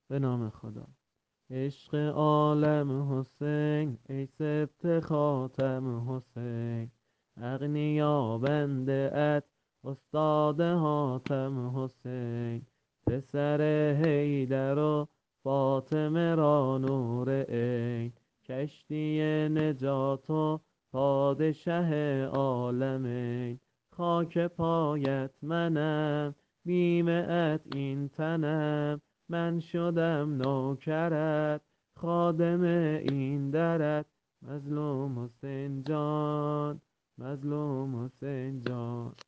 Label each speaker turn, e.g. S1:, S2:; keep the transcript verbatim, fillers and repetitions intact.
S1: به نام خدا. عشق عالم حسین، ای سبط خاتم حسین، اغنیا بنده ات استاد حاتم حسین، پسر حیدر و فاطمه را نور عین، کشتی نجات و پادشه عالمین، خاک پایت منم بیم ات این تنم، من شدم نوکرت خادم این درت، مظلوم حسین جان، مظلوم حسین جان.